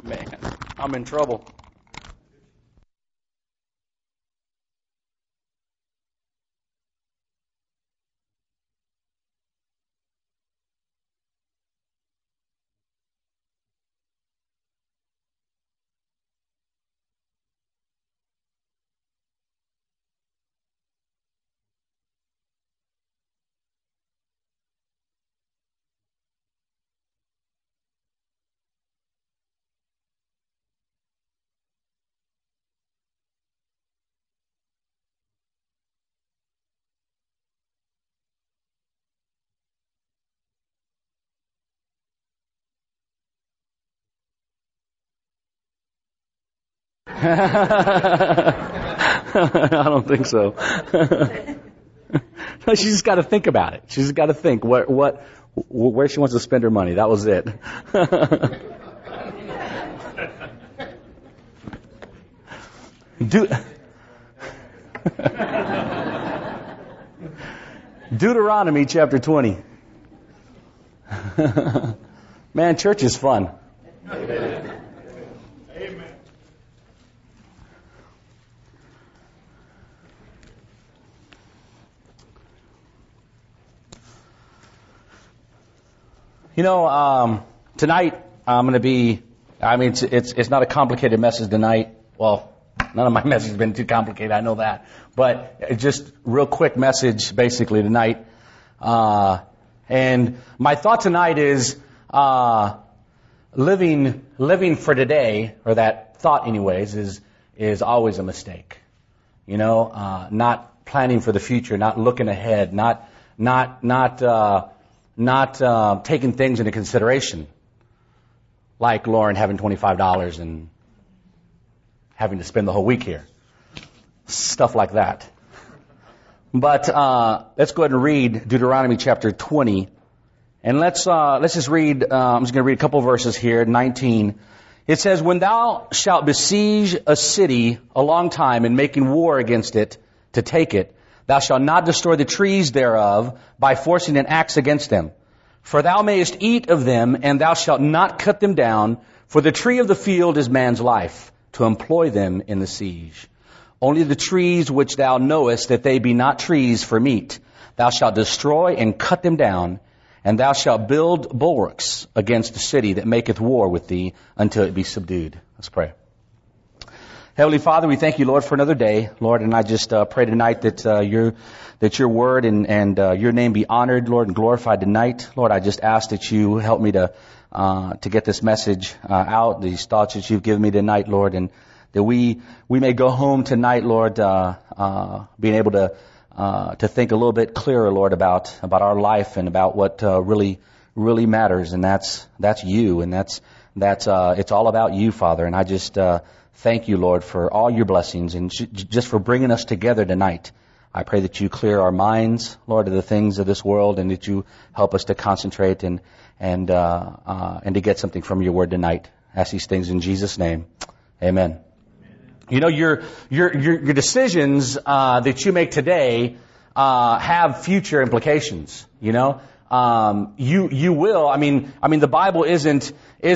Man, I'm in trouble. I don't think so. No, she's just got to think about it. She's got to think where she wants to spend her money. That was it. Deuteronomy chapter 20. Man, church is fun. Amen. You know, tonight I'm going to be, it's not a complicated message tonight. Well, none of my message has been too complicated, I know that. But it's just real quick message basically tonight. And my thought tonight is, living for today, or that thought anyways, is always a mistake. You know, not planning for the future, not looking ahead, not taking things into consideration, like Lauren having $25 and having to spend the whole week here, stuff like that. But let's go ahead and read Deuteronomy chapter 20, and let's just read. I'm just going to read a couple of verses here. 19. It says, "When thou shalt besiege a city a long time, and making war against it to take it, thou shalt not destroy the trees thereof by forcing an axe against them. For thou mayest eat of them, and thou shalt not cut them down. For the tree of the field is man's life, to employ them in the siege. Only the trees which thou knowest that they be not trees for meat, thou shalt destroy and cut them down, and thou shalt build bulwarks against the city that maketh war with thee until it be subdued." Let's pray. Heavenly Father, we thank you, Lord, for another day, Lord, and I just pray tonight that your word and your name be honored, Lord, and glorified tonight. Lord, I just ask that you help me to get this message out, these thoughts that you've given me tonight, Lord, and that we may go home tonight, Lord, being able to think a little bit clearer, Lord, about our life and about what really matters, and that's you, and that's it's all about you, Father, and I just thank you, Lord, for all your blessings and just for bringing us together tonight. I pray that you clear our minds, Lord, of the things of this world, and that you help us to concentrate and to get something from your word tonight. I ask these things in Jesus' name. Amen. You know, your decisions that you make today have future implications. You know, you will. I mean, the Bible isn't.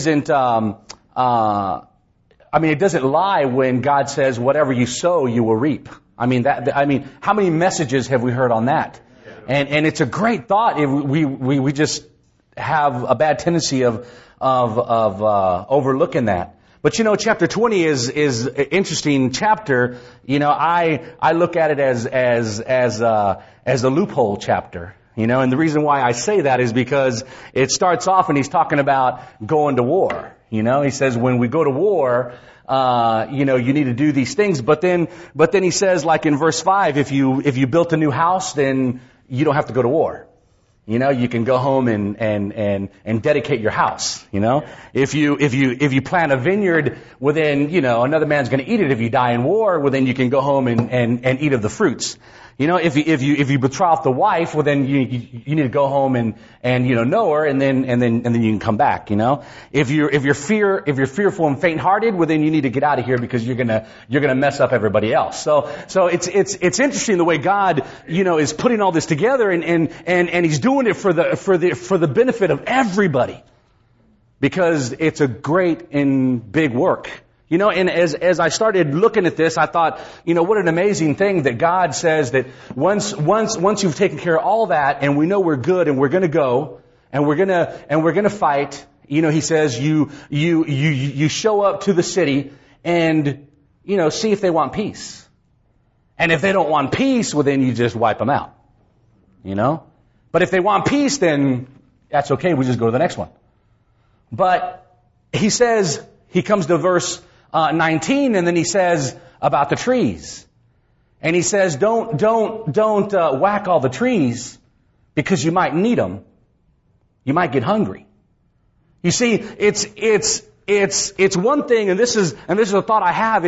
It doesn't lie when God says, "Whatever you sow, you will reap." How many messages have we heard on that? And it's a great thought. We just have a bad tendency of overlooking that. But you know, chapter 20 is an interesting chapter. You know, I look at it as a loophole chapter. You know, and the reason why I say that is because it starts off and he's talking about going to war. You know, he says when we go to war, you need to do these things. But then he says, like in verse 5, if you built a new house, then you don't have to go to war. You know, you can go home and dedicate your house. You know, if you plant a vineyard, well then, you know, another man's going to eat it. If you die in war, well then you can go home and eat of the fruits. You know, if you betroth the wife, well then you need to go home and know her, and then you can come back. You know, if you're fearful and faint-hearted, well then you need to get out of here because you're gonna mess up everybody else. So it's interesting the way God, you know, is putting all this together and he's doing it for the benefit of everybody. because it's a great and big work. You know, and as I started looking at this, I thought, you know, what an amazing thing that God says that once you've taken care of all that, and we know we're good, and we're going to go, and we're going to fight. You know, He says you show up to the city and, you know, see if they want peace. And if they don't want peace, well, then you just wipe them out. You know, but if they want peace, then that's okay. We just go to the next one. But He says, He comes to verse 19, and then He says about the trees. And He says, don't whack all the trees, because you might need them. You might get hungry. You see, it's one thing, and this is a thought I have.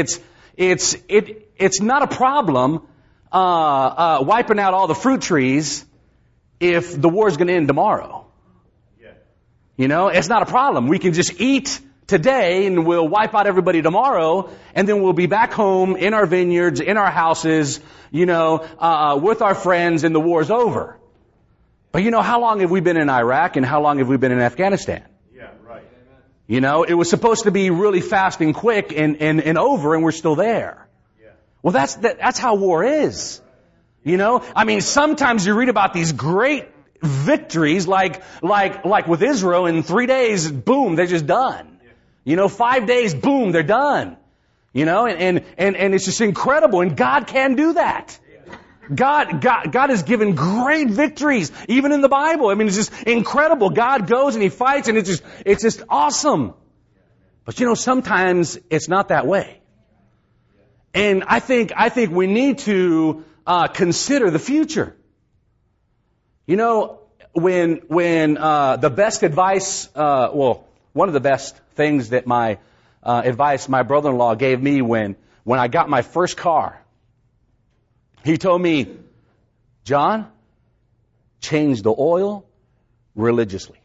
It's not a problem wiping out all the fruit trees if the war's going to end tomorrow. You know, it's not a problem. We can just eat today, and we'll wipe out everybody tomorrow, and then we'll be back home in our vineyards, in our houses, you know, with our friends, and the war's over. But you know, how long have we been in Iraq, and how long have we been in Afghanistan? Yeah, right. You know, it was supposed to be really fast and quick and over, and we're still there. Yeah. Well, that's how war is. You know, I mean, sometimes you read about these great victories, like with Israel, in 3 days, boom, they're just done. You know, 5 days, boom, they're done. You know, and it's just incredible. And God can do that. God has given great victories, even in the Bible. I mean, it's just incredible. God goes and He fights, and it's just awesome. But you know, sometimes it's not that way. And I think we need to consider the future. You know, when the best advice, one of the best things that my brother-in-law gave me when I got my first car, he told me, John, change the oil religiously.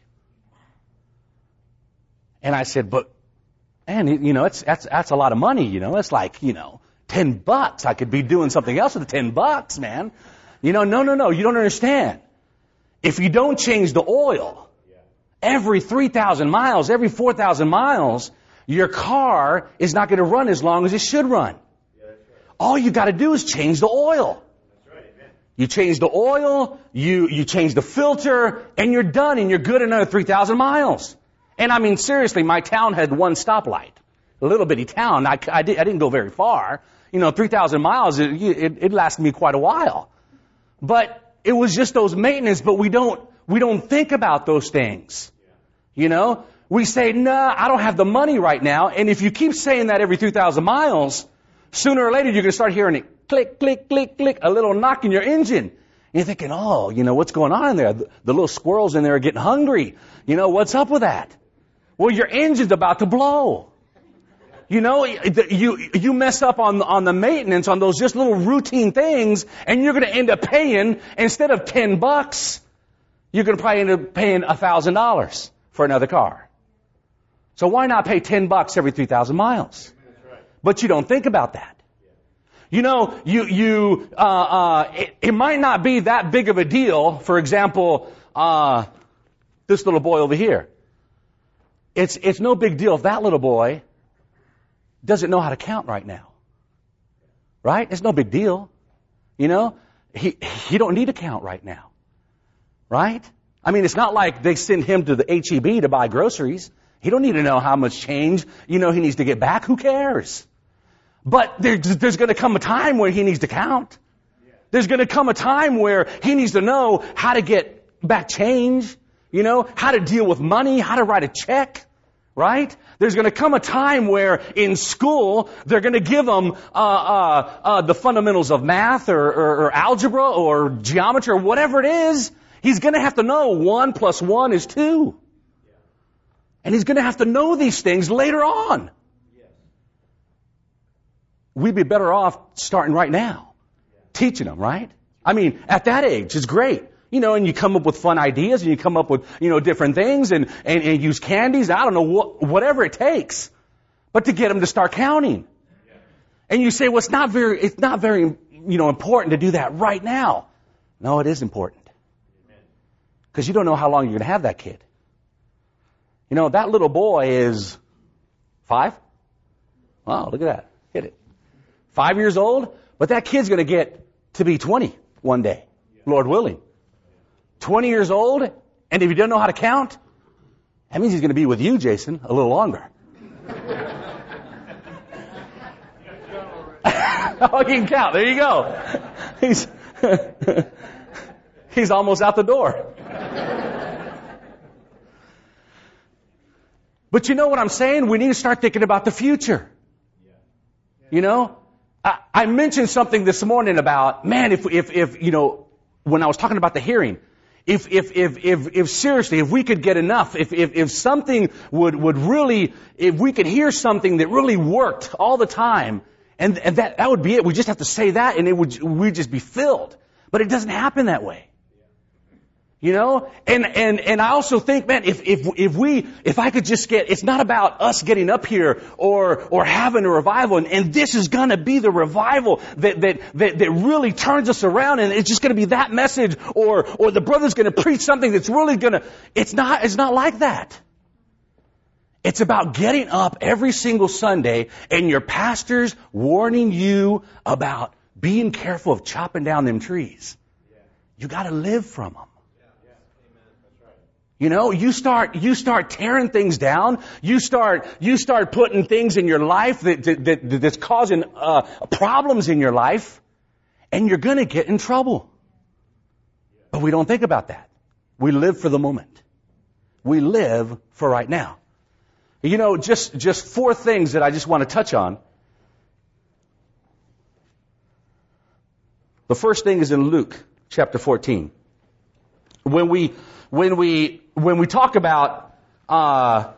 And I said, but, man, you know, that's a lot of money, you know. It's like, you know, $10. I could be doing something else with the $10, man. You know, no, you don't understand. If you don't change the oil, every 3,000 miles, every 4,000 miles, your car is not going to run as long as it should run. All you got to do is change the oil. You change the oil, you change the filter, and you're done, and you're good another 3,000 miles. And I mean, seriously, my town had one stoplight. A little bitty town. I didn't go very far. You know, 3,000 miles, it lasted me quite a while. But it was just those maintenance, but we don't think about those things. You know, we say, nah, I don't have the money right now. And if you keep saying that every 3,000 miles, sooner or later you're going to start hearing it click, click, click, click, a little knock in your engine. And you're thinking, oh, you know, what's going on in there? The little squirrels in there are getting hungry. You know, what's up with that? Well, your engine's about to blow. You know, you mess up on the maintenance, on those just little routine things, and you're going to end up paying, instead of $10, you're going to probably end up paying $1,000 for another car. So why not pay $10 every 3,000 miles? But you don't think about that. You know, it might not be that big of a deal. For example, this little boy over here. It's no big deal if that little boy doesn't know how to count right now. Right? It's no big deal. You know, he don't need to count right now. Right? I mean, it's not like they send him to the H-E-B to buy groceries. He don't need to know how much change, you know, he needs to get back. Who cares? But there's going to come a time where he needs to count. There's going to come a time where he needs to know how to get back change, you know, how to deal with money, how to write a check, right? There's going to come a time where in school they're going to give them the fundamentals of math or algebra or geometry or whatever it is. He's going to have to know 1 + 1 is 2. And he's going to have to know these things later on. We'd be better off starting right now, teaching them, right? I mean, at that age, it's great. You know, and you come up with fun ideas, and you come up with, you know, different things, and use candies. I don't know, whatever it takes, but to get them to start counting. And you say, well, it's not very, you know, important to do that right now. No, it is important. Because you don't know how long you're going to have that kid. You know, that little boy is 5. Wow, look at that. Hit it. 5 years old, but that kid's going to get to be 20 one day, Lord willing. 20 years old, and if he doesn't know how to count, that means he's going to be with you, Jason, a little longer. Oh, he can count. There you go. He's almost out the door. But you know what I'm saying? We need to start thinking about the future. You know, I mentioned something this morning about, man, if you know, when I was talking about the hearing, if seriously, if we could get enough, if something would really, if we could hear something that really worked all the time, and that would be it. We just have to say that, and we'd just be filled. But it doesn't happen that way. You know? And I also think, man, if I could just get, it's not about us getting up here or having a revival, and this is gonna be the revival that really turns us around, and it's just gonna be that message, or the brother's gonna preach something that's really gonna, it's not like that. It's about getting up every single Sunday and your pastor's warning you about being careful of chopping down them trees. You gotta live from them. You know, you start tearing things down. You start putting things in your life that's causing problems in your life, and you're gonna get in trouble. But we don't think about that. We live for the moment. We live for right now. You know, just 4 things that I just want to touch on. The first thing is in Luke chapter 14. When we talk about our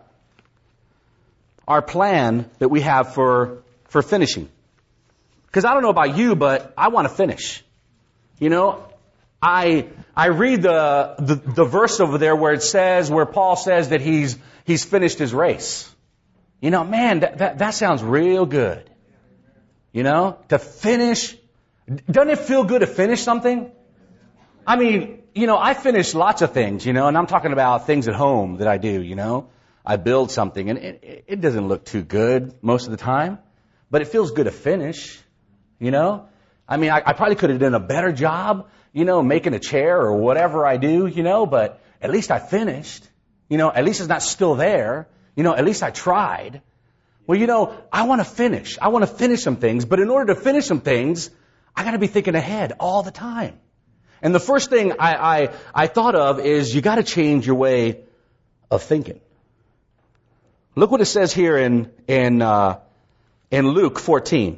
plan that we have for finishing, because I don't know about you, but I want to finish. You know, I read the verse over there where Paul says that he's finished his race. You know, man, that sounds real good. You know, to finish. Doesn't it feel good to finish something? I mean, you know, I finish lots of things, you know, and I'm talking about things at home that I do, you know. I build something, and it doesn't look too good most of the time, but it feels good to finish, you know. I mean, I probably could have done a better job, you know, making a chair or whatever I do, you know, but at least I finished. You know, at least it's not still there. You know, at least I tried. Well, you know, I want to finish. I want to finish some things, but in order to finish some things, I got to be thinking ahead all the time. And the first thing I thought of is you got to change your way of thinking. Look what it says here in Luke 14.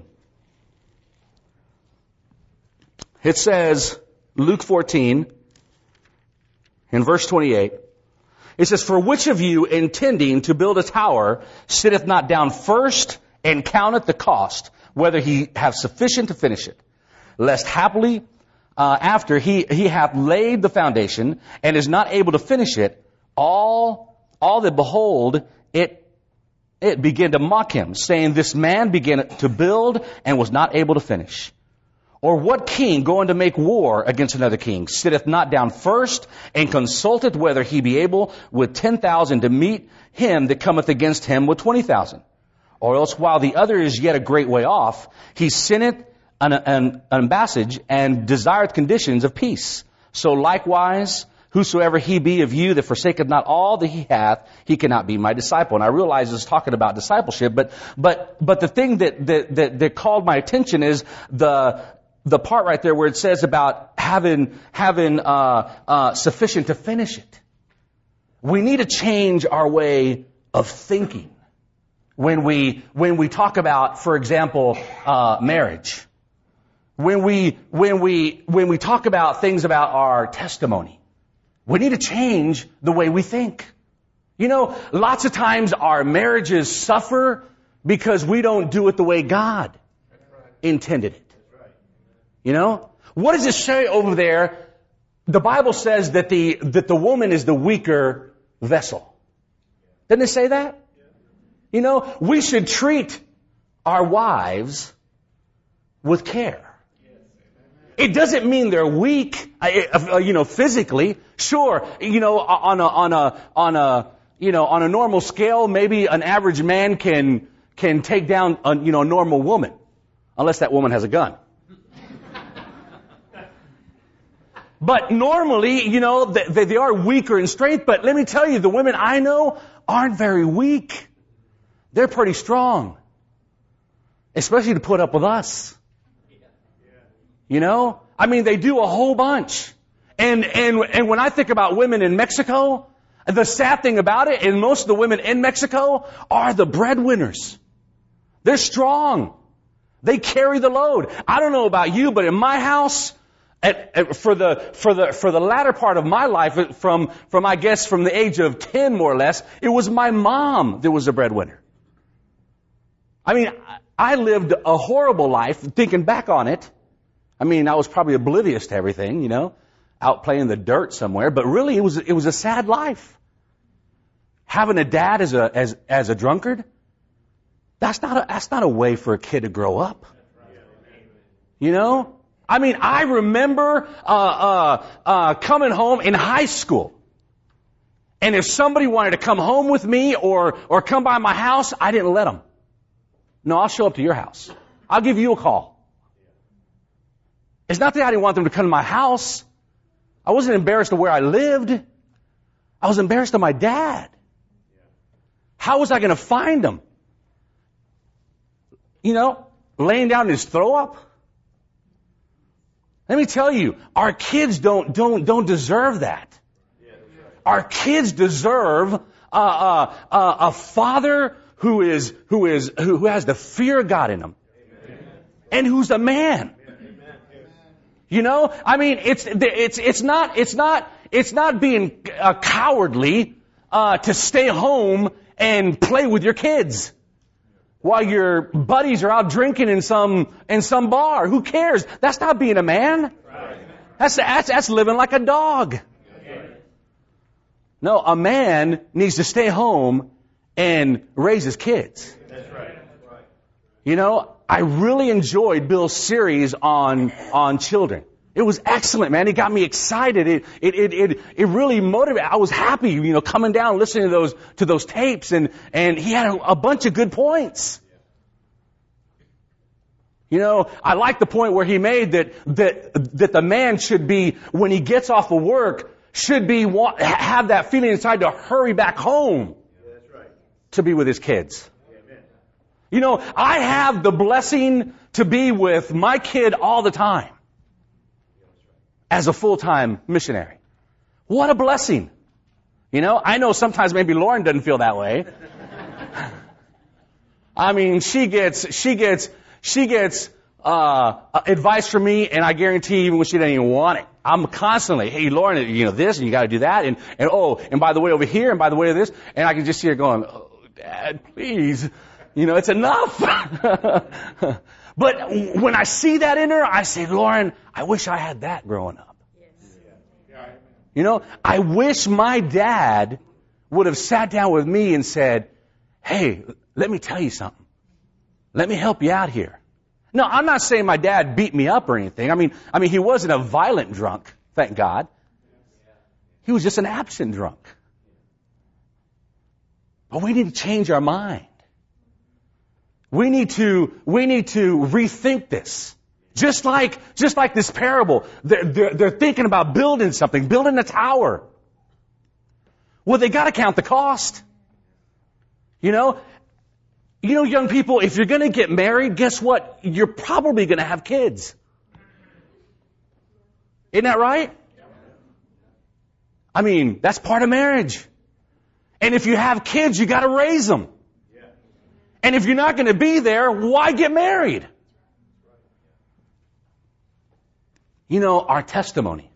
It says, Luke 14, in verse 28, it says, "For which of you intending to build a tower sitteth not down first and counteth the cost, whether he have sufficient to finish it, lest haply after he hath laid the foundation and is not able to finish it, all that behold it begin to mock him, saying, This man began to build and was not able to finish. Or what king going to make war against another king sitteth not down first and consulteth whether he be able with 10,000 to meet him that cometh against him with 20,000? Or else while the other is yet a great way off, he sendeth an ambassage and desireth conditions of peace. So likewise, whosoever he be of you that forsaketh not all that he hath, he cannot be my disciple." And I realize it's talking about discipleship, but the thing that called my attention is the part right there where it says about having sufficient to finish it. We need to change our way of thinking when we talk about, for example, marriage. When we talk about things about our testimony, we need to change the way we think. You know, lots of times our marriages suffer because we don't do it the way God intended it. You know, what does it say over there? The Bible says that the woman is the weaker vessel. Doesn't it say that? You know, we should treat our wives with care. It doesn't mean they're weak, you know, physically. Sure, you know, on on a normal scale, maybe an average man can take down a normal woman, unless that woman has a gun. But normally, they are weaker in strength, but let me tell you, the women I know aren't very weak. They're pretty strong. Especially to put up with us. They do a whole bunch. And when I think about women in Mexico, the sad thing about it, and most of the women in Mexico are the breadwinners. They're strong. They carry the load. I don't know about you, but in my house, for the latter part of my life, from the age of 10 more or less, it was my mom that was the breadwinner. I lived a horrible life thinking back on it. I was probably oblivious to everything, out playing in the dirt somewhere, but really it was a sad life. Having a dad as a drunkard, that's not a way for a kid to grow up. I remember coming home in high school, and if somebody wanted to come home with me or come by my house, I didn't let them. No, I'll show up to your house. I'll give you a call. It's not that I didn't want them to come to my house. I wasn't embarrassed of where I lived. I was embarrassed of my dad. How was I going to find him? Laying down in his throw up? Let me tell you, our kids don't deserve that. Our kids deserve a father who has the fear of God in him, and who's a man. It's not being cowardly to stay home and play with your kids while your buddies are out drinking in some bar. Who cares? That's not being a man. That's living like a dog. No, a man needs to stay home and raise his kids. I really enjoyed Bill's series on children. It was excellent, man. It got me excited. It really motivated. I was happy, coming down, listening to those tapes, and he had a bunch of good points. I like the point where he made that the man should be, when he gets off of work, have that feeling inside to hurry back home to be with his kids. I have the blessing to be with my kid all the time as a full-time missionary. What a blessing. I know sometimes maybe Lauren doesn't feel that way. She gets advice from me, and I guarantee even when she doesn't even want it, I'm constantly, hey, Lauren, this, and you got to do that, and by the way over here, and by the way this, and I can just see her going, oh, Dad, please, it's enough. But when I see that in her, I say, Lauren, I wish I had that growing up. I wish my dad would have sat down with me and said, hey, let me tell you something. Let me help you out here. No, I'm not saying my dad beat me up or anything. He wasn't a violent drunk, thank God. He was just an absent drunk. But we need to change our mind. We need to rethink this. Just like this parable. They're thinking about building something, building a tower. Well, they got to count the cost. Young people, if you're going to get married, guess what? You're probably going to have kids. Isn't that right? That's part of marriage. And if you have kids, you got to raise them. And if you're not going to be there, why get married? Our testimony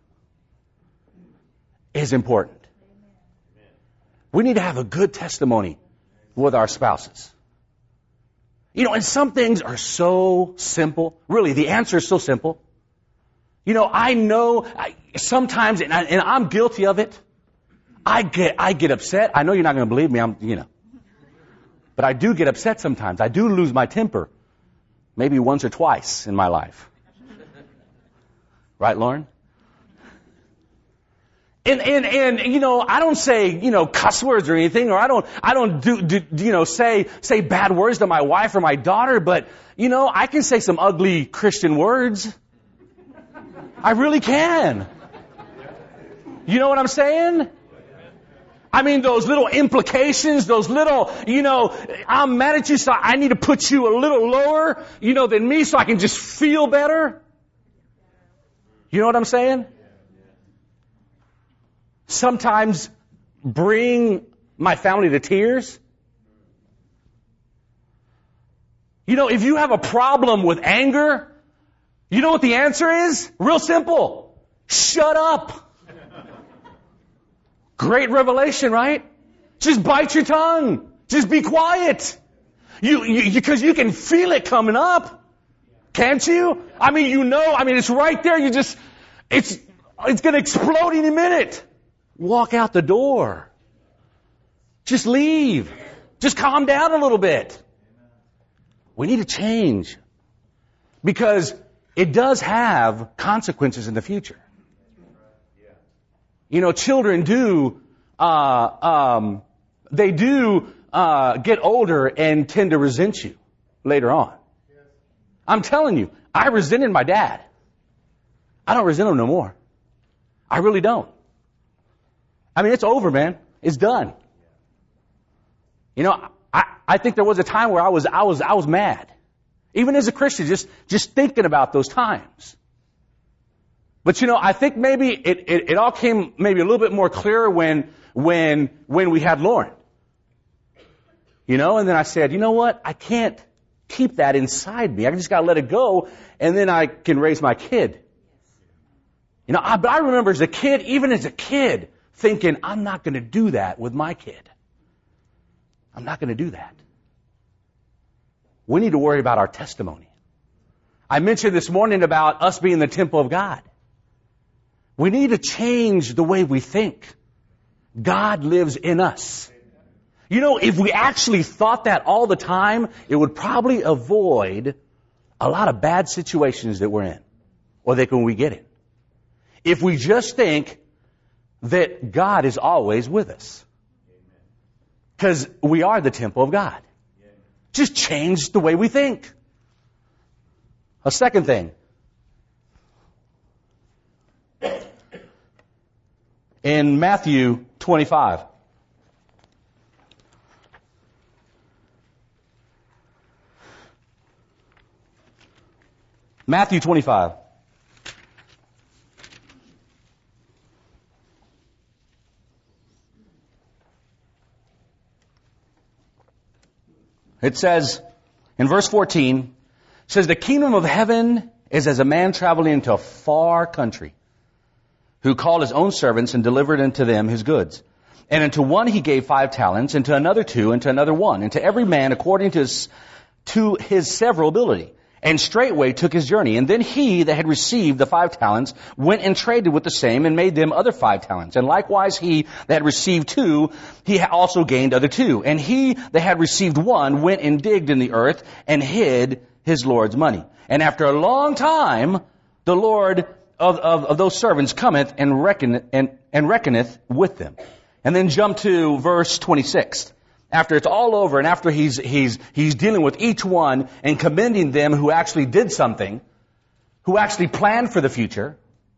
is important. We need to have a good testimony with our spouses. And some things are so simple. Really, the answer is so simple. I know sometimes, and I'm guilty of it. I get upset. I know you're not going to believe me. But I do get upset sometimes. I do lose my temper. Maybe once or twice in my life. Right, Lauren? And you know, I don't say, you know, cuss words or anything, or I don't do you know, say bad words to my wife or my daughter, but, you know, I can say some ugly Christian words. I really can. You know what I'm saying? I mean, those little implications, those little, you know, I'm mad at you, so I need to put you a little lower, you know, than me so I can just feel better. You know what I'm saying? Sometimes bring my family to tears. You know, if you have a problem with anger, you know what the answer is? Real simple. Shut up. Great revelation, right? Just bite your tongue. Just be quiet. Because you can feel it coming up. Can't you? I mean, you know, it's right there. It's going to explode any minute. Walk out the door. Just leave. Just calm down a little bit. We need to change. Because it does have consequences in the future. You know, children do, they do get older and tend to resent you later on. I'm telling you, I resented my dad. I don't resent him no more. I really don't. I mean, it's over, man. It's done. You know, I think there was a time where I was mad. Even as a Christian, just thinking about those times. But you know, I think maybe it all came maybe a little bit more clear when we had Lauren. You know, and then I said, you know what? I can't keep that inside me. I just gotta let it go, and then I can raise my kid. You know, but I remember as a kid, even as a kid, thinking, I'm not gonna do that with my kid. I'm not gonna do that. We need to worry about our testimony. I mentioned this morning about us being the temple of God. We need to change the way we think. God lives in us. You know, if we actually thought that all the time, it would probably avoid a lot of bad situations that we're in, or that when we get in. If we just think that God is always with us. Because we are the temple of God. Just change the way we think. A second thing. In Matthew 25. Matthew 25. It says, in verse 14, it says, the kingdom of heaven is as a man traveling into a far country, who called his own servants and delivered unto them his goods. And unto one he gave 5 talents, and to another 2, and to another 1, and to every man according to his several ability. And straightway took his journey. And then he that had received the 5 talents went and traded with the same, and made them other 5 talents. And likewise he that had received 2, he also gained other 2. And he that had received 1 went and digged in the earth, and hid his Lord's money. And after a long time, the Lord of those servants cometh and reckoneth with them. And then jump to verse 26. After it's all over, and after he's dealing with each one and commending them who actually did something, who actually planned for the future,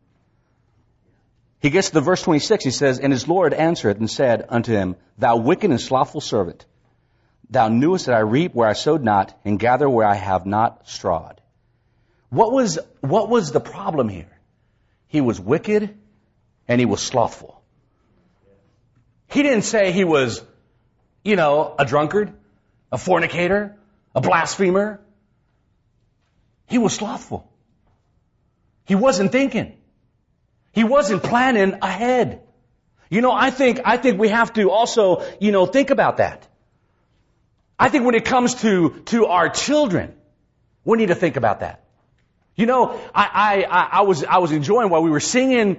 he gets to the verse 26. He says, and his Lord answered and said unto him, thou wicked and slothful servant, thou knewest that I reap where I sowed not, and gather where I have not strawed. What was the problem here? He was wicked and he was slothful. He didn't say he was, you know, a drunkard, a fornicator, a blasphemer. He was slothful. He wasn't thinking. He wasn't planning ahead. You know, I think we have to also, you know, think about that. I think when it comes to our children, we need to think about that. You know, I was enjoying while we were singing.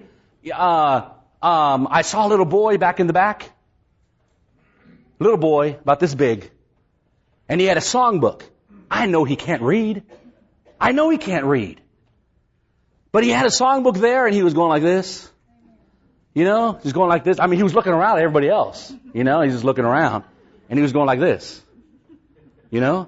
I saw a little boy back in the back. Little boy, about this big. And he had a songbook. I know he can't read. I know he can't read. But he had a songbook there and he was going like this. You know, just going like this. I mean, he was looking around at everybody else. You know, he's just looking around. And he was going like this. You know?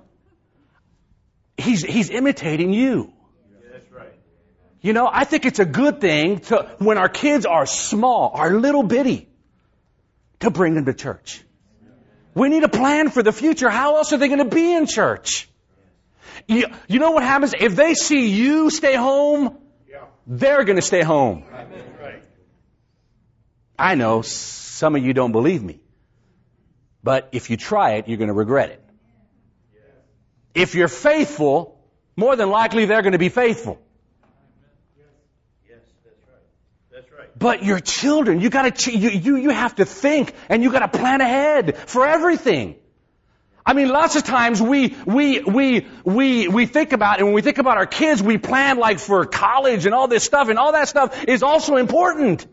He's imitating you. Yeah, that's right. You know, I think it's a good thing to, when our kids are small, are little bitty, to bring them to church. We need a plan for the future. How else are they going to be in church? You know what happens? If they see you stay home, they're going to stay home. Right. I know some of you don't believe me. But if you try it, you're going to regret it. If you're faithful, more than likely they're going to be faithful. Yes, that's right. That's right. But your children, you have to think and you got to plan ahead for everything. I mean, lots of times we think about, and when we think about our kids, we plan like for college and all this stuff, and all that stuff is also important.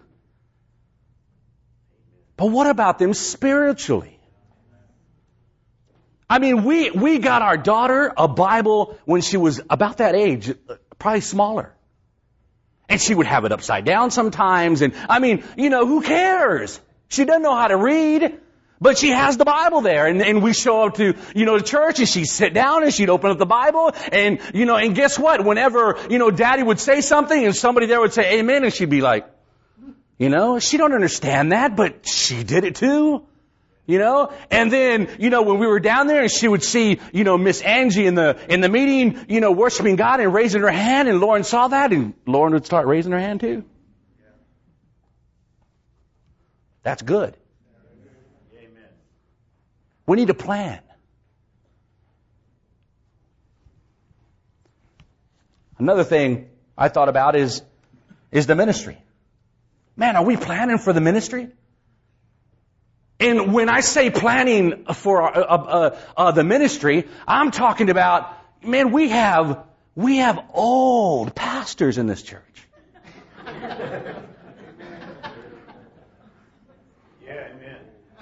But what about them spiritually? I mean, we got our daughter a Bible when she was about that age, probably smaller. And she would have it upside down sometimes. And I mean, you know, who cares? She doesn't know how to read, but she has the Bible there. And we show up to, you know, to church, and she'd sit down and she'd open up the Bible. And, you know, and guess what? Whenever, you know, Daddy would say something and somebody there would say amen, and she'd be like, you know, she don't understand that, but she did it too. You know, and then, you know, when we were down there and she would see, you know, Miss Angie in the meeting, you know, worshiping God and raising her hand, and Lauren saw that, and Lauren would start raising her hand too. That's good. Amen. We need a plan. Another thing I thought about is the ministry. Man, are we planning for the ministry? And when I say planning for the ministry, I'm talking about, man, we have old pastors in this church. Yeah, amen.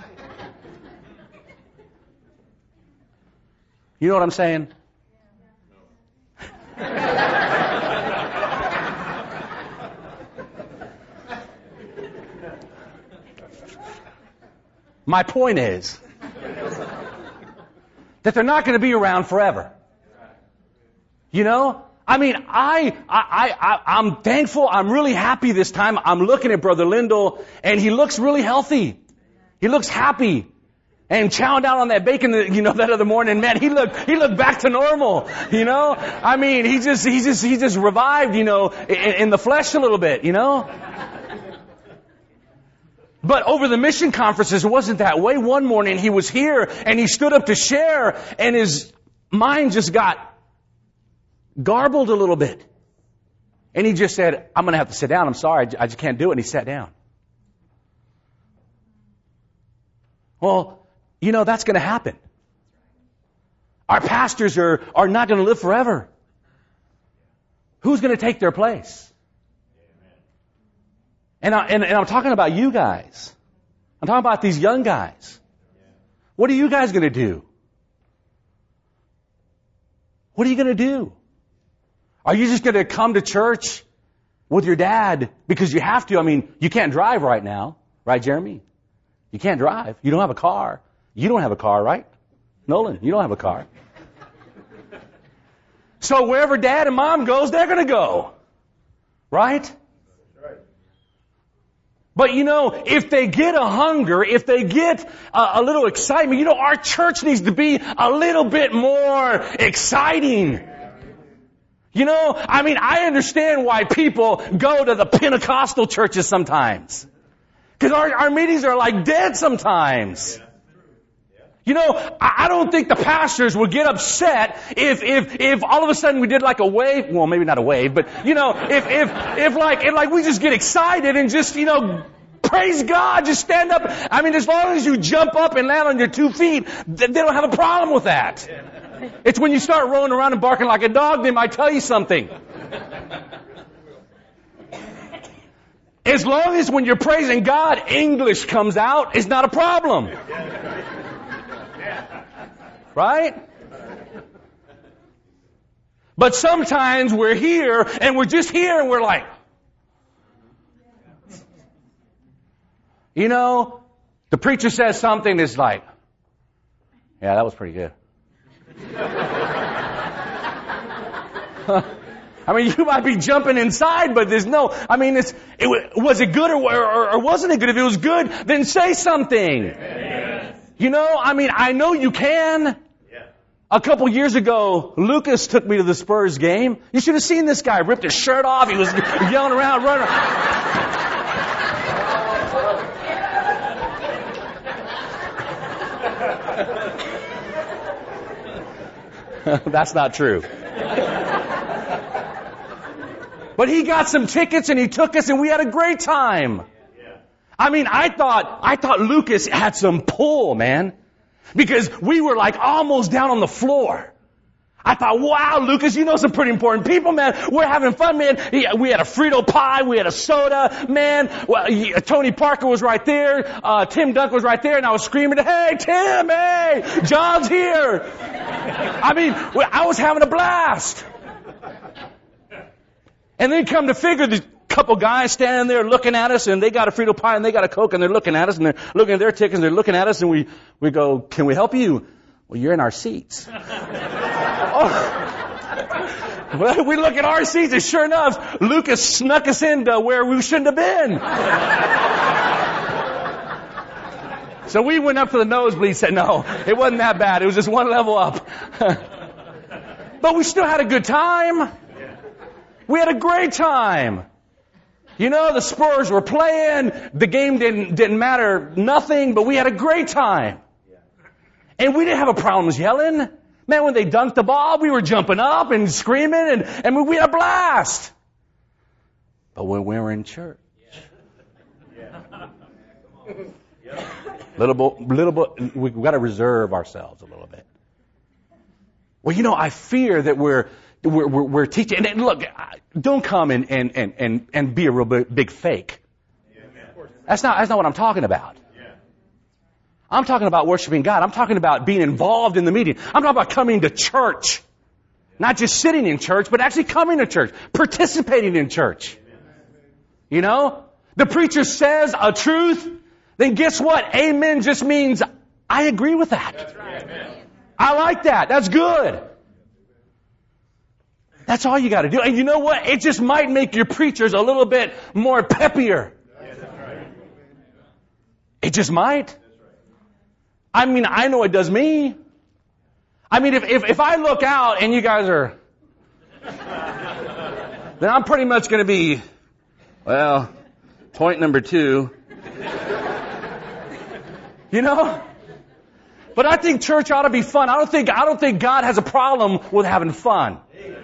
You know what I'm saying? My point is that they're not going to be around forever. You know? I mean, I'm thankful. I'm really happy this time. I'm looking at Brother Lindell, and he looks really healthy. He looks happy. And chowing down on that bacon, you know, that other morning, man, he looked back to normal. You know? I mean, he just revived, you know, in the flesh a little bit, you know? But over the mission conferences, it wasn't that way. One morning he was here and he stood up to share, and his mind just got garbled a little bit. And he just said, I'm going to have to sit down. I'm sorry. I just can't do it. And he sat down. Well, you know, that's going to happen. Our pastors are not going to live forever. Who's going to take their place? And I'm talking about you guys. I'm talking about these young guys. What are you guys going to do? What are you going to do? Are you just going to come to church with your dad because you have to? I mean, you can't drive right now. Right, Jeremy? You can't drive. You don't have a car. You don't have a car, right? Nolan, you don't have a car. So wherever dad and mom goes, they're going to go. Right? But you know, if they get a hunger, if they get a little excitement, you know, our church needs to be a little bit more exciting. You know, I mean, I understand why people go to the Pentecostal churches sometimes. Because our meetings are like dead sometimes. You know, I don't think the pastors would get upset if all of a sudden we did like a wave. Well, maybe not a wave, but you know, if like we just get excited and just, you know, praise God, just stand up. I mean, as long as you jump up and land on your 2 feet, they don't have a problem with that. It's when you start rolling around and barking like a dog, they might tell you something. As long as when you're praising God, English comes out, it's not a problem. Right? But sometimes we're here and we're just here and we're like, You know, the preacher says something that's like, yeah, that was pretty good. I mean, you might be jumping inside, but there's no, I mean, was it good or wasn't it good? If it was good, then say something. Yes. You know, I mean, I know you can. Yeah. A couple years ago, Lucas took me to the Spurs game. You should have seen this guy. Ripped his shirt off. He was yelling around, running around. That's not true. But he got some tickets and he took us and we had a great time. I mean, I thought Lucas had some pull, man. Because we were like almost down on the floor. I thought, wow, Lucas, you know some pretty important people, man. We're having fun, man. We had a Frito pie. We had a soda, man. Well, Tony Parker was right there. Tim Dunk was right there. And I was screaming, hey, Tim, hey, John's here. I mean, I was having a blast. And then come to figure, the couple guys standing there looking at us, and they got a Frito pie and they got a Coke, and they're looking at us, and they're looking at their tickets, and they're looking at us, and we go, can we help you? Well, you're in our seats. Well, we look at our seats, and sure enough, Lucas snuck us into where we shouldn't have been. So we went up to the nosebleed, said, no, it wasn't that bad. It was just one level up. But we still had a good time. We had a great time. You know, the Spurs were playing. The game didn't matter nothing, but we had a great time. And we didn't have a problem yelling. Man, when they dunked the ball, we were jumping up and screaming, and we had a blast. But when we were in church, little bit, we've got to reserve ourselves a little bit. Well, you know, I fear that we're teaching. And look, don't come and be a real big fake. That's not what I'm talking about. I'm talking about worshiping God. I'm talking about being involved in the meeting. I'm talking about coming to church. Not just sitting in church, but actually coming to church. Participating in church. You know? The preacher says a truth, then guess what? Amen just means I agree with that. That's right. I like that. That's good. That's all you got to do. And you know what? It just might make your preachers a little bit more peppier. It just might. I mean, I know it does me. I mean, if I look out and you guys are, then I'm pretty much going to be, well, point number 2. You know? But I think church ought to be fun. I don't think God has a problem with having fun.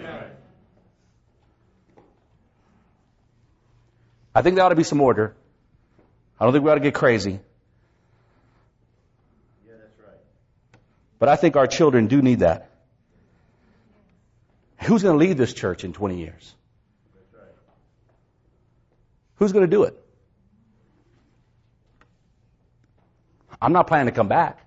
I think there ought to be some order. I don't think we ought to get crazy. Yeah, that's right. But I think our children do need that. Who's going to lead this church in 20 years? That's right. Who's going to do it? I'm not planning to come back.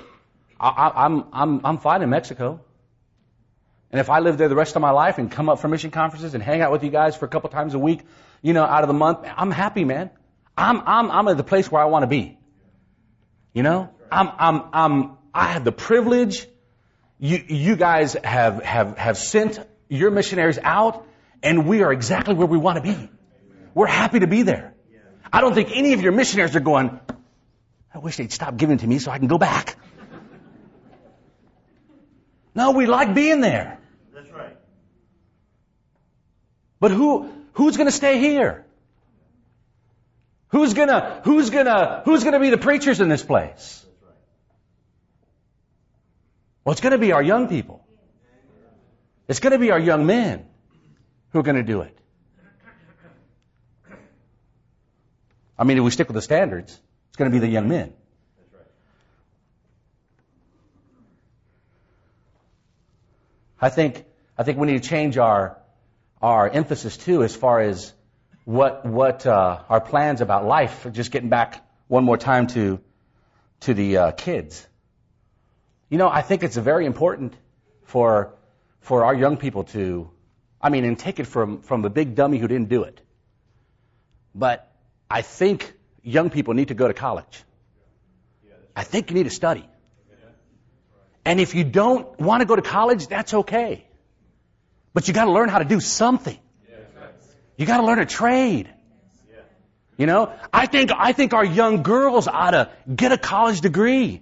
I'm fine in Mexico. And if I live there the rest of my life and come up for mission conferences and hang out with you guys for a couple times a week, you know, out of the month, I'm happy, man. I'm at the place where I want to be. You know, I have the privilege. You guys have sent your missionaries out, and we are exactly where we want to be. We're happy to be there. I don't think any of your missionaries are going, I wish they'd stop giving it to me so I can go back. No, we like being there. That's right. But who's going to stay here? Who's going to be the preachers in this place? Well, it's going to be our young people. It's going to be our young men who are going to do it. I mean, if we stick with the standards, it's going to be the young men. I think we need to change our emphasis too, as far as what our plans about life. Just getting back one more time to the kids. You know, I think it's very important for our young people to, and take it from the big dummy who didn't do it. But I think young people need to go to college. I think you need to study. And if you don't want to go to college, that's okay. But you got to learn how to do something. You got to learn a trade. You know, I think our young girls ought to get a college degree.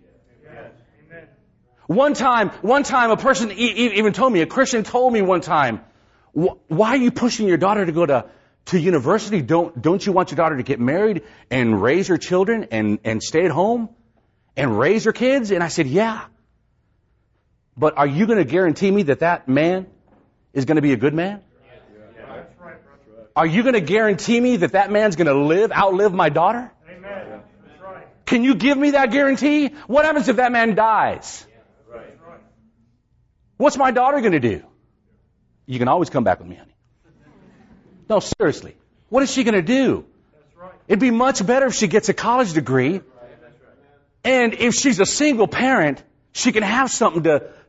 One time a person even told me, a Christian told me one time, why are you pushing your daughter to go to university? Don't you want your daughter to get married and raise her children and stay at home and raise her kids? And I said, yeah. But are you going to guarantee me that man is going to be a good man? Are you going to guarantee me that man's going to outlive my daughter? Amen. That's right. Can you give me that guarantee? What happens if that man dies? What's my daughter going to do? You can always come back with me, honey. No, seriously. What is she going to do? It'd be much better if she gets a college degree. And if she's a single parent, she can have something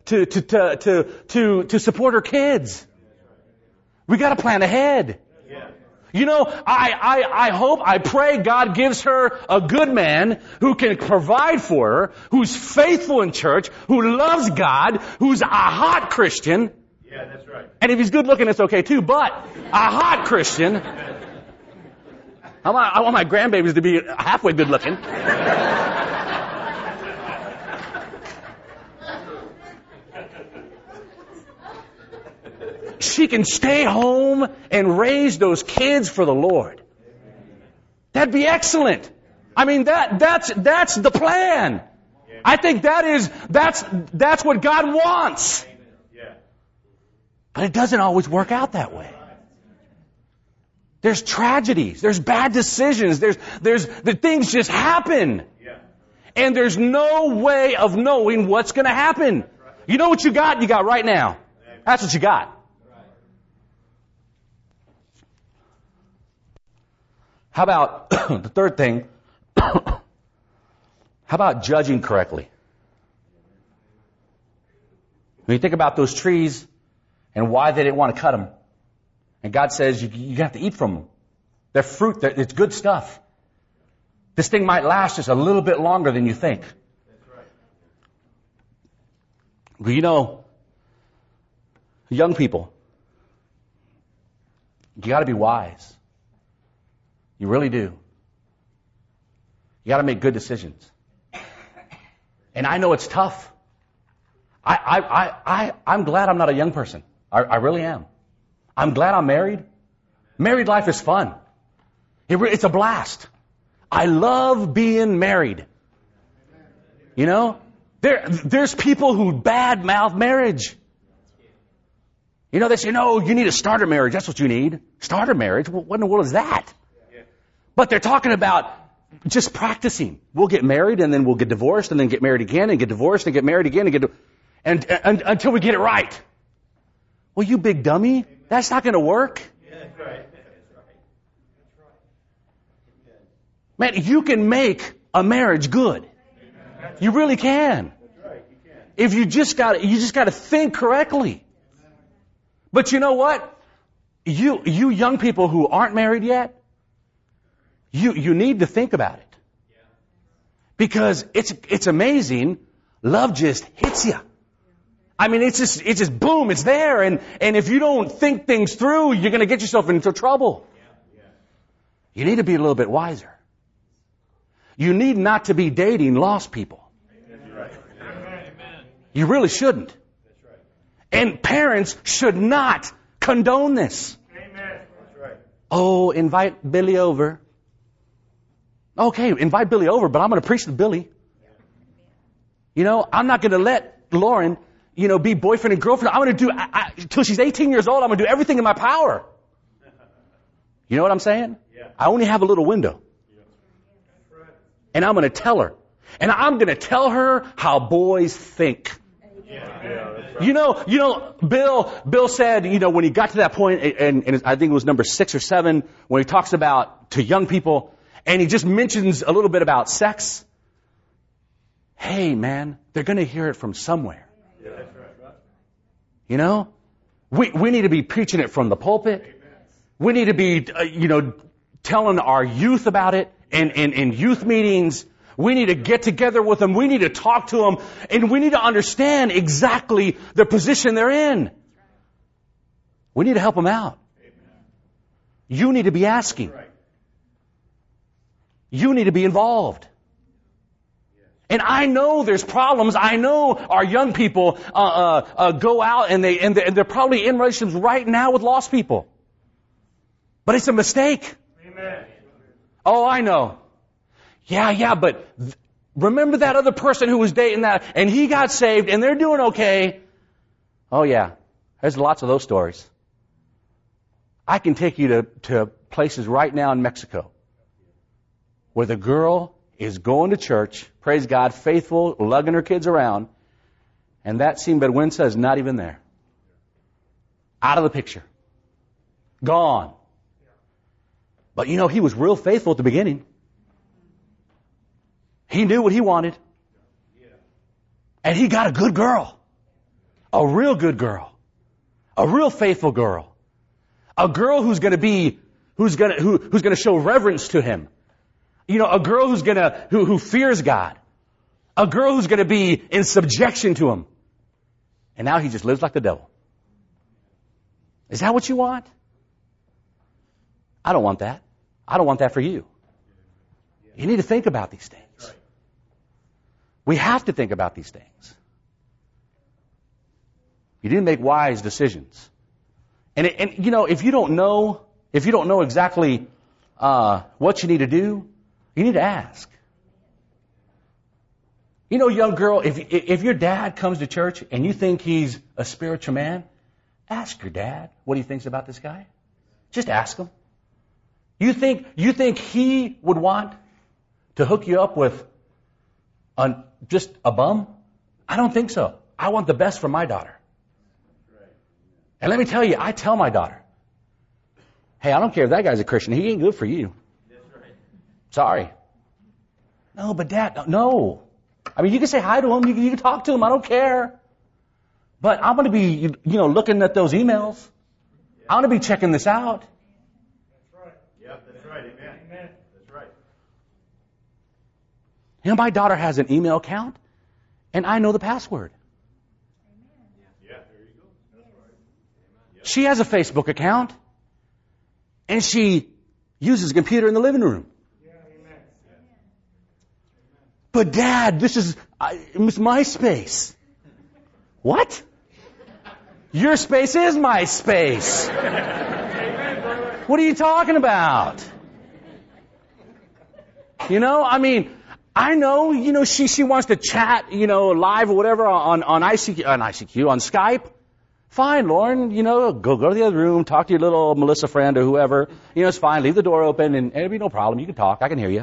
to support her kids. We got to plan ahead. You know, I pray God gives her a good man who can provide for her, who's faithful in church, who loves God, who's a hot Christian. Yeah, that's right. And if he's good looking, it's okay too, but a hot Christian. I want my grandbabies to be halfway good looking. She can stay home and raise those kids for the Lord. That'd be excellent. I mean, that's the plan. I think that's what God wants. But it doesn't always work out that way. There's tragedies. There's bad decisions. The things just happen. And there's no way of knowing what's going to happen. You know what you got? You got right now. That's what you got. How about the third thing? How about judging correctly? When you think about those trees and why they didn't want to cut them, and God says you have to eat from them. They're fruit. It's good stuff. This thing might last just a little bit longer than you think. Well, you know, young people, you got to be wise. You really do. You got to make good decisions. And I know it's tough. I'm glad I'm not a young person. I really am. I'm glad I'm married. Married life is fun. It's a blast. I love being married. You know, there's people who bad-mouth marriage. You know, they say, no, you need a starter marriage. That's what you need. Starter marriage? What in the world is that? But they're talking about just practicing. We'll get married and then we'll get divorced and then get married again and get divorced and get married again and until we get it right. Well, you big dummy, that's not going to work. Man, you can make a marriage good. You really can. If you just got to think correctly. But you know what? You young people who aren't married yet, you need to think about it. Because it's amazing. Love just hits you. I mean, it's just boom, it's there. And if you don't think things through, you're going to get yourself into trouble. You need to be a little bit wiser. You need not to be dating lost people. You really shouldn't. And parents should not condone this. Oh, invite Billy over. Okay, invite Billy over, but I'm going to preach to Billy. You know, I'm not going to let Lauren, be boyfriend and girlfriend. I'm going to do, until she's 18 years old, I'm going to do everything in my power. You know what I'm saying? Yeah. I only have a little window. Yeah. And I'm going to tell her. And I'm going to tell her how boys think. Yeah. Right. Bill said, when he got to that point, and I think it was number 6 or 7, when he talks about to young people, and he just mentions a little bit about sex. Hey, man, they're going to hear it from somewhere. Yeah, that's right. We need to be preaching it from the pulpit. Amen. We need to be, telling our youth about it in youth meetings. We need to get together with them. We need to talk to them. And we need to understand exactly the position they're in. We need to help them out. You need to be asking. You need to be involved. And I know there's problems. I know our young people go out and they're probably in relationships right now with lost people. But it's a mistake. Amen. Oh, I know. Yeah, but remember that other person who was dating that and he got saved and they're doing okay. Oh yeah, there's lots of those stories. I can take you to places right now in Mexico where the girl is going to church, praise God, faithful, lugging her kids around, and that sinvergüenza is not even there. Out of the picture. Gone. But he was real faithful at the beginning. He knew what he wanted. And he got a good girl. A real good girl. A real faithful girl. A girl who's going to show reverence to him. A girl who fears God. A girl who's going to be in subjection to him. And now he just lives like the devil. Is that what you want? I don't want that. I don't want that for you. You need to think about these things. We have to think about these things. You need to make wise decisions. And if you don't know exactly what you need to do, you need to ask. Young girl, if your dad comes to church and you think he's a spiritual man, ask your dad what he thinks about this guy. Just ask him. You think he would want to hook you up with just a bum? I don't think so. I want the best for my daughter. And let me tell you, I tell my daughter, hey, I don't care if that guy's a Christian. He ain't good for you. Sorry. No, but Dad, no. I mean, you can say hi to him. You can talk to him. I don't care. But I'm going to be, looking at those emails. I'm going to be checking this out. That's right. Yep, that's right. Amen. That's right. My daughter has an email account, and I know the password. Yeah, there you go. That's right. She has a Facebook account, and she uses a computer in the living room. Yeah, amen. But Dad, this is MySpace. What? Your space is my space. What are you talking about? I know, she wants to chat, live or whatever on ICQ, on Skype. Fine, Lauren, go to the other room, talk to your little Melissa friend or whoever. It's fine. Leave the door open and it'll be no problem. You can talk. I can hear you.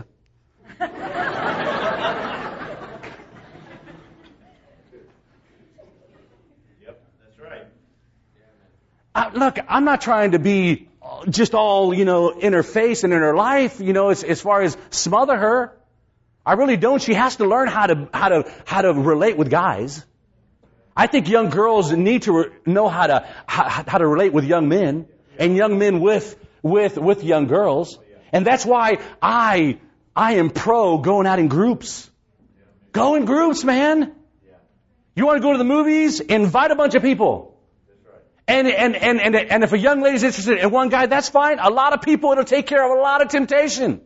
Yep, that's right. Look, I'm not trying to be just all, in her face and in her life, as far as smother her. I really don't. She has to learn how to relate with guys. I think young girls need to know how to relate with young men, and young men with young girls. And that's why I am pro going out in groups. Go in groups, man. You want to go to the movies? Invite a bunch of people. And if a young lady's interested in one guy, that's fine. A lot of people, it'll take care of a lot of temptation.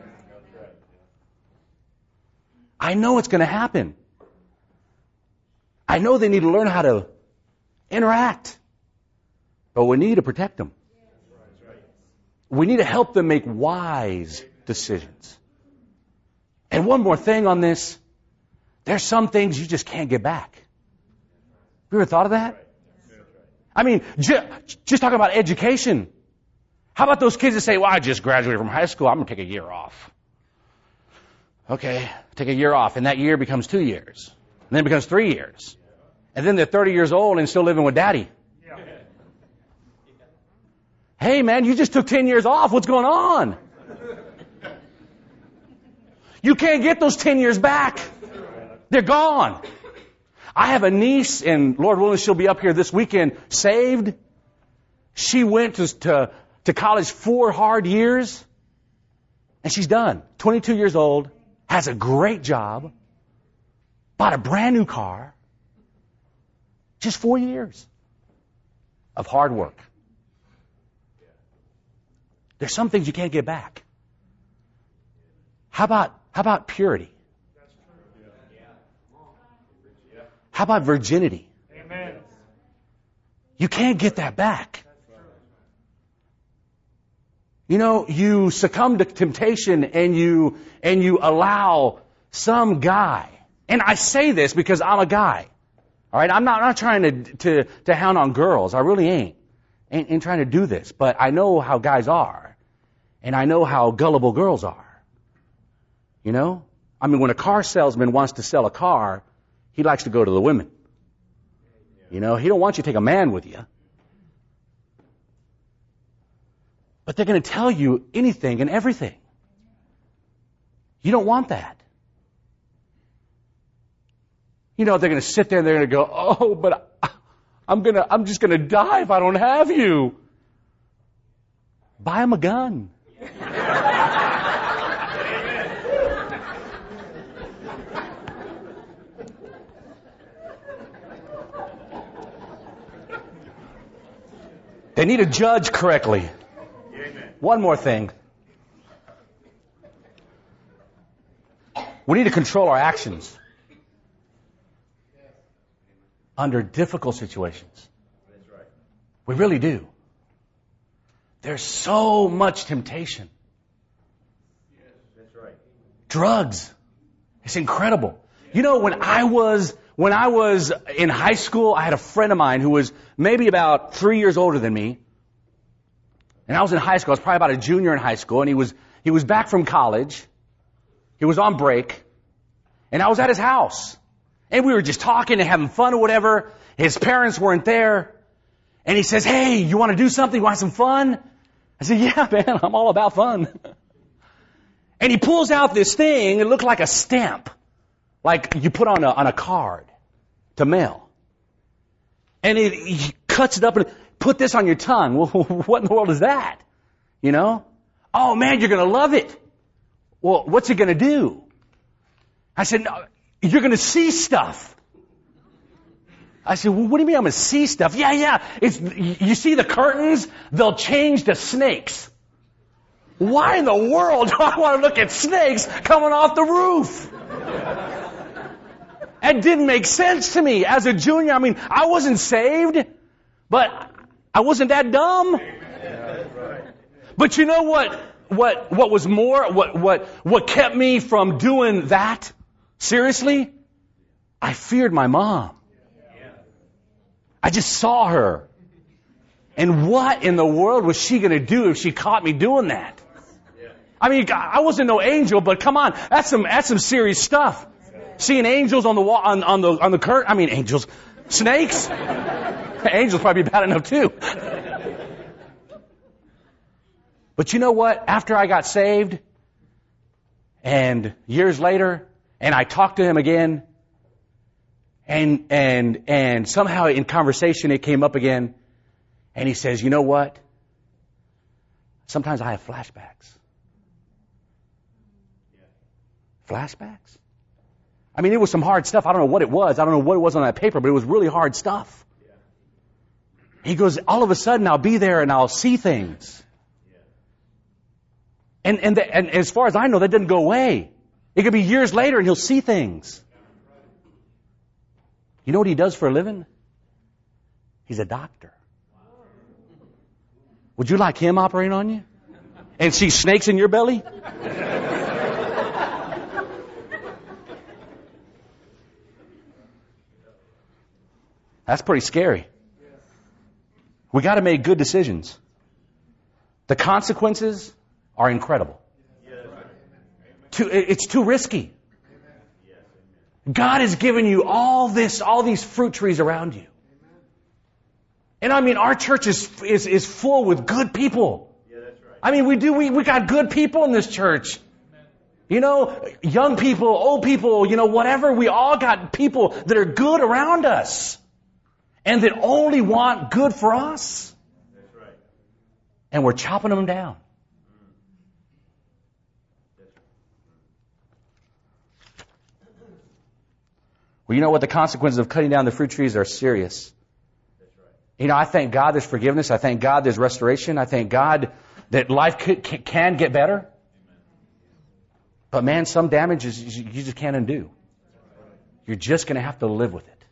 I know it's going to happen. I know they need to learn how to interact. But we need to protect them. We need to help them make wise decisions. And one more thing on this. There's some things you just can't get back. Have you ever thought of that? I mean, just talking about education. How about those kids that say, well, I just graduated from high school. I'm going to take a year off. Okay, take a year off, and that year becomes 2 years. And then it becomes 3 years. And then they're 30 years old and still living with daddy. Yeah. Hey, man, you just took 10 years off. What's going on? You can't get those 10 years back. They're gone. I have a niece, and Lord willing, she'll be up here this weekend, saved. She went to college 4 hard years. And she's done. 22 years old, has a great job, bought a brand new car. Just 4 years of hard work. There's some things you can't get back. How about purity? How about virginity? Amen. You can't get that back. You know, you succumb to temptation and you allow some guy. And I say this because I'm a guy. All right, I'm not trying to hound on girls. I really ain't trying to do this. But I know how guys are, and I know how gullible girls are. You know, I mean, when a car salesman wants to sell a car, he likes to go to the women. You know, he don't want you to take a man with you. But they're going to tell you anything and everything. You don't want that. You know, they're going to sit there and they're going to go, oh, but I'm just going to die if I don't have you. Buy him a gun. They need to judge correctly. One more thing. We need to control our actions under difficult situations. We really do. There's so much temptation. Drugs. It's incredible. You know, when I was in high school, I had a friend of mine who was maybe about 3 years older than me. And I was in high school. I was probably about a junior in high school. And he was back from college. He was on break. And I was at his house. And we were just talking and having fun or whatever. His parents weren't there. And he says, hey, you want to do something? You want some fun? I said, yeah, man, I'm all about fun. And he pulls out this thing. It looked like a stamp. Like you put on a card to mail. And he cuts it up and put this on your tongue. Well, what in the world is that? You know? Oh, man, you're going to love it. Well, what's it going to do? I said, no, you're going to see stuff. I said, well, what do you mean I'm going to see stuff? Yeah. You see the curtains? They'll change to snakes. Why in the world do I want to look at snakes coming off the roof? It didn't make sense to me as a junior. I mean, I wasn't saved, but I wasn't that dumb. But you know what was more, what kept me from doing that? Seriously? I feared my mom. I just saw her. And what in the world was she going to do if she caught me doing that? I mean, I wasn't no angel, but come on, that's some serious stuff. Seeing angels on the wall, on the curtain. I mean, angels, snakes. Angels probably be bad enough too. But you know what? After I got saved, and years later, and I talked to him again, and somehow in conversation it came up again, and he says, you know what? Sometimes I have flashbacks. Flashbacks? I mean, it was some hard stuff. I don't know what it was. I don't know what it was on that paper, but it was really hard stuff. He goes, all of a sudden I'll be there and I'll see things. And as far as I know, that didn't go away. It could be years later and he'll see things. You know what he does for a living? He's a doctor. Would you like him operating on you? And see snakes in your belly? That's pretty scary. We got to make good decisions. The consequences are incredible. It's too risky. God has given you all these fruit trees around you. And I mean, our church is full with good people. I mean, we got good people in this church. You know, young people, old people, you know, whatever. We all got people that are good around us. And that only want good for us. That's right. And we're chopping them down. Well, you know what? The consequences of cutting down the fruit trees are serious. You know, I thank God there's forgiveness. I thank God there's restoration. I thank God that life can get better. But man, some damages you just can't undo. You're just going to have to live with it.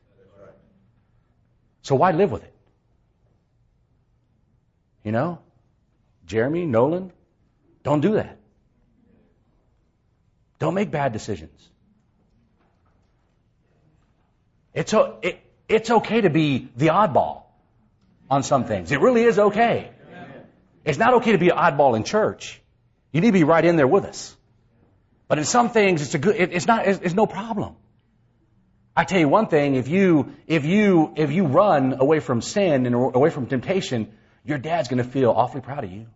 So why live with it? You know, Jeremy, Nolan, don't do that. Don't make bad decisions. It's okay to be the oddball on some things. It really is okay. It's not okay to be an oddball in church. You need to be right in there with us. But in some things, it's no problem. I tell you one thing, if you run away from sin and away from temptation, your dad's going to feel awfully proud of you.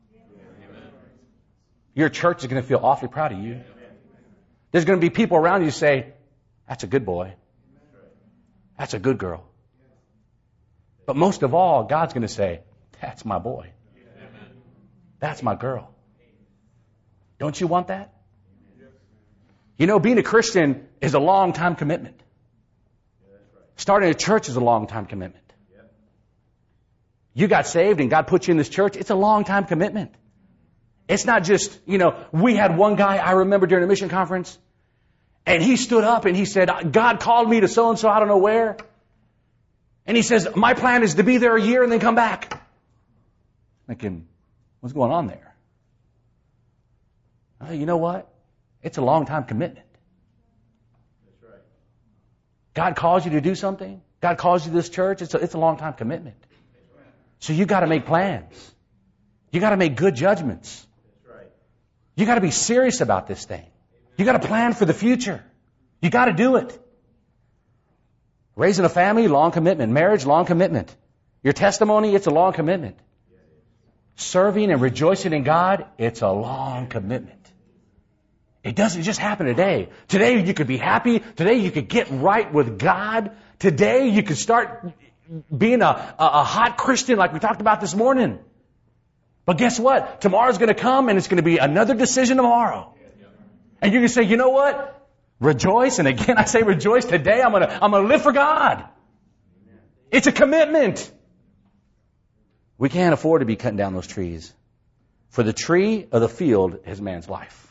Your church is going to feel awfully proud of you. There's going to be people around you who say, that's a good boy. That's a good girl. But most of all, God's going to say, that's my boy. That's my girl. Don't you want that? You know, being a Christian is a long-time commitment. Starting a church is a long-time commitment. You got saved and God put you in this church. It's a long-time commitment. It's not just, you know, we had one guy I remember during a mission conference, and he stood up and he said, God called me to so-and-so, I don't know where. And he says, my plan is to be there a year and then come back. Thinking, what's going on there? You know what? It's a long-time commitment. That's right. God calls you to do something. God calls you to this church. It's a long-time commitment. So you got to make plans. You got to make good judgments. That's right. You got to be serious about this thing. You got to plan for the future. You got to do it. Raising a family, long commitment. Marriage, long commitment. Your testimony, it's a long commitment. Serving and rejoicing in God, it's a long commitment. It doesn't just happen today. Today you could be happy. Today you could get right with God. Today you could start being a hot Christian like we talked about this morning. But guess what? Tomorrow's going to come and it's going to be another decision tomorrow. And you're going to say, you know what? Rejoice. And again, I say rejoice. Today I'm going to live for God. It's a commitment. We can't afford to be cutting down those trees. For the tree of the field is man's life.